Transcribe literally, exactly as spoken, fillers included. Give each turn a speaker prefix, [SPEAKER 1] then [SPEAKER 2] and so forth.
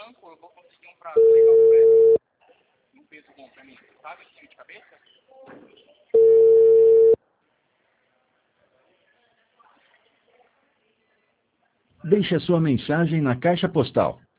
[SPEAKER 1] banco, eu vou conseguir um prazo legal pra ela. Um peso bom pra mim, sabe? Assim, de cabeça.
[SPEAKER 2] Deixe a sua mensagem na caixa postal